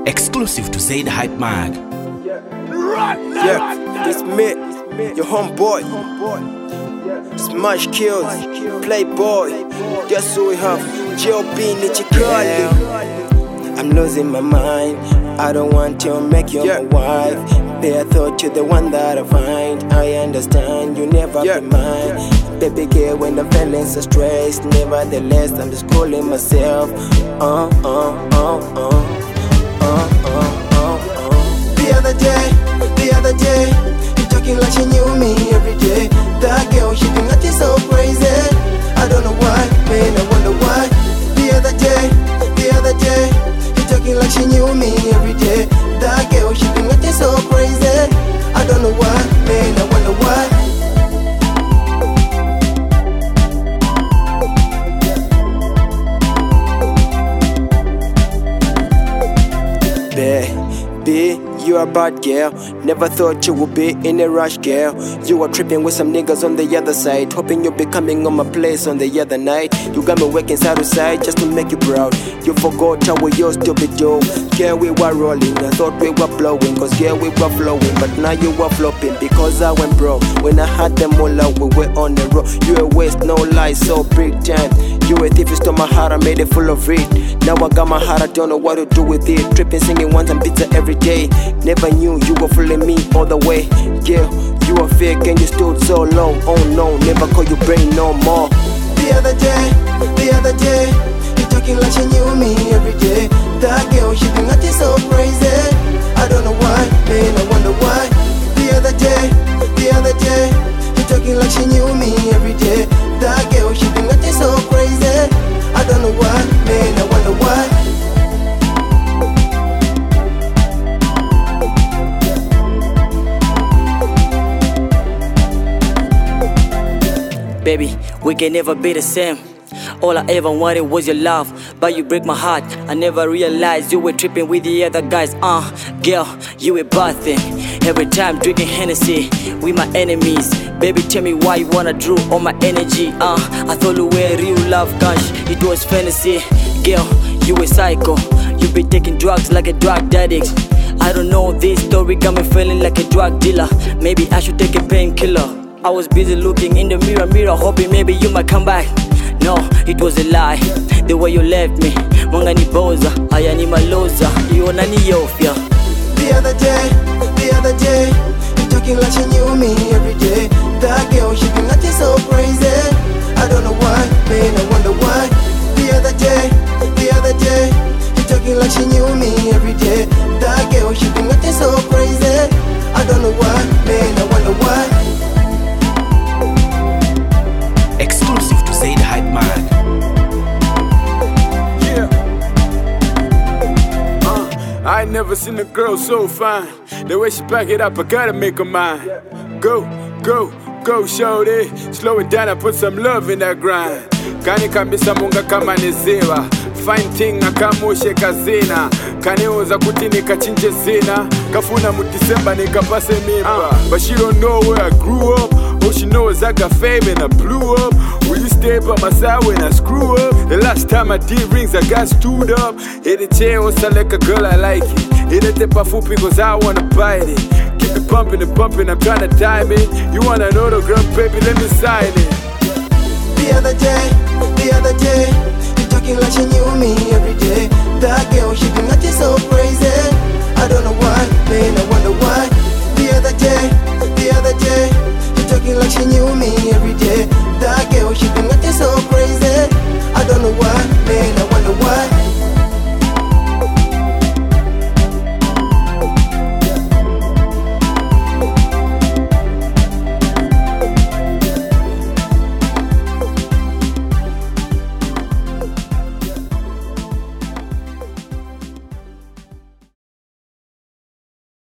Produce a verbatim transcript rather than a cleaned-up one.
Exclusive to Zaid Hype Mag. Yeah, it's me, your homeboy. Smash Kills, Playboy. Guess who we have? J O B Nichikali. I'm losing my mind. I don't want to make you yeah. my wife. Pay a thought to the one that I find. I understand you never yeah. be mine. Baby girl, when I'm feeling so stressed, nevertheless I'm just calling myself. Uh, uh, uh, uh, uh, uh, uh, uh. The other day, the other day, you talking like she knew me every day. That girl, she think that is so crazy. I don't know why, man, I wonder why. The other day, the other day, you talking like she knew me every day. That girl, she think that is so crazy. I don't know why, man, I wonder why. Baby, you a bad girl. Never thought you would be in a rush, girl. You were tripping with some niggas on the other side, hoping you'll be coming on my place on the other night. You got me working side to side just to make you proud. You forgot how we used to be dope. Girl, we were rolling, I thought we were blowing, cause girl, we were flowing. But now you were flopping because I went broke. When I had them all out, we were on the road. You a waste, no lies, so big time. You a thief, you stole my heart, I made it full of it. Now I got my heart, I don't know what to do with it. Tripping, singing ones and beats every day. Never knew you were fooling me all the way. Yeah, you were fake and you stood so low. Oh no, never call you brain no more. The other day, the other day, you talking like she knew me every day. That girl, she think that is so crazy. I don't know why, man, I wonder why. The other day, the other day, you talking like she knew me every day. That girl, she think that is so crazy. I don't know why, man, I wonder why. Baby, we can never be the same. All I ever wanted was your love, but you break my heart. I never realized you were tripping with the other guys. Uh, girl, you a bad thing. Every time drinking Hennessy with my enemies. Baby, tell me why you wanna draw all my energy. Uh, I thought you were real love, gosh, it was fantasy. Girl, you a psycho. You be taking drugs like a drug addict. I don't know, this story got me feeling like a drug dealer. Maybe I should take a painkiller. I was busy looking in the mirror, mirror, hoping maybe you might come back. No, it was a lie, the way you left me. Mwanga ni boza, haya ni maloza, iona ni yofya. The other day, the other day, you talking like she knew me every day. That girl, she think that is so crazy. I don't know why, man, I wonder why. The other day, the other day, you talking like she knew me every day. That girl, she think that is so crazy. I don't know why, man, I wonder why. Exclusive to Zaid Hype Mag. Yeah. Uh, I ain't never seen a girl so fine. The way she back it up, I gotta make her mine. Go, go, go, shorty. Slow it down and put some love in that grind. Kani kambisa munga kama nezewa. Fine thing akamushe kazina. Kani uza kuti nikachinje zina. Kafuna mu December nikapase mimba. uh, But she don't know where I grew up. All she knows I got fame and I blew up. Will you stay by my side when I screw up? The last time I did rings I got stood up. Hit the chair also like a girl I like it. Hit the tip of food because I wanna bite it. Keep it pumping and pumping, I'm tryna time it. You wanna know the girl, baby, let me sign it.